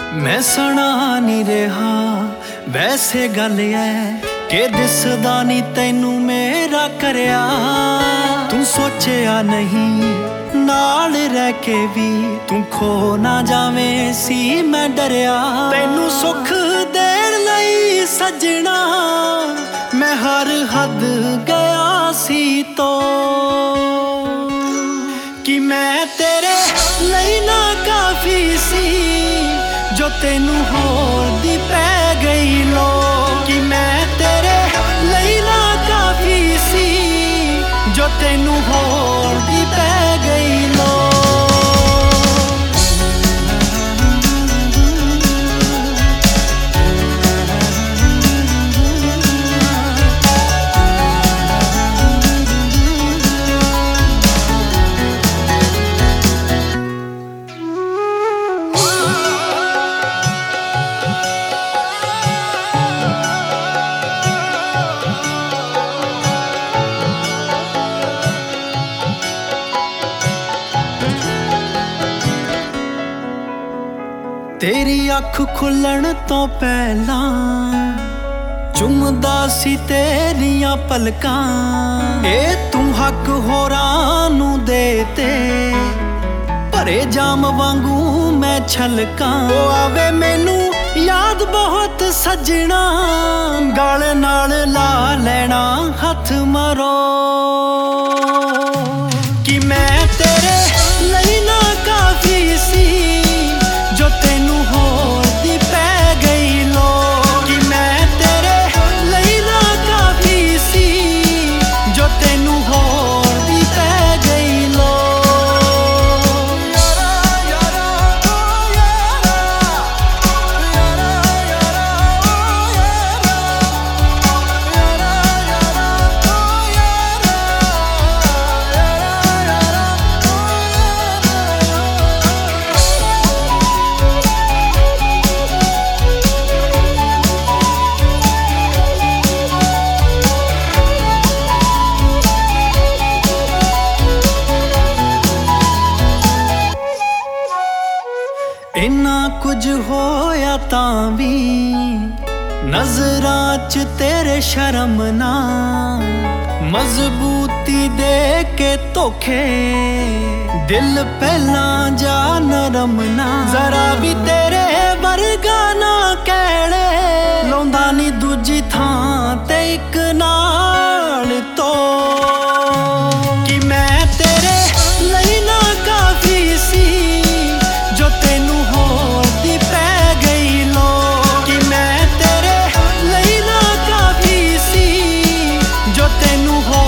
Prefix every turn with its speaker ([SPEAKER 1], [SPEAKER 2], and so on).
[SPEAKER 1] मैं सना नहीं रहा वैसे गल है कि दिसदा नहीं तैनू मेरा करया। तू सोचिया नहीं नाल रह के भी तू खो ना जावे सी मैं डरिया। तैनू सुख देण लई सजना मैं हर हद गया सी तो कि मैं तेरे लई ना काफी सी जो तेनू होर दी पै गई लो। कि मैं तेरे लई ना काफी सी जो तेनू होर दी पै गई लो। तेरी अख खुलण तो पहला चुमदा सी तेरियां पलकां। ए तू हक होरां नू देते भरे जाम वांगू मैं छलकां। ओ आवे मैनू याद बहुत सजना गल नाल ला लेना हथ मरो। कि मैं तेरे लई ना काफी सी जो तेनू होर दी पै गई लो। कि मैं तेरे लई ना काफी सी जो तेनू होर दी पै गई लो। इन्ना कुछ होया तां भी नजरां च तेरे शर्म ना। मजबूती दे के धोखे दिल पहलां जा नरम ना। जरा भी तेरे वर्गा ना कहड़े लौंदा नी दूजी थां ते इक नाल तो। कि मैं तेरे लई ना काफी सी जो तेनू होर दी पै गई लो। कि मैं तेरे लई ना काफी सी जो तेनू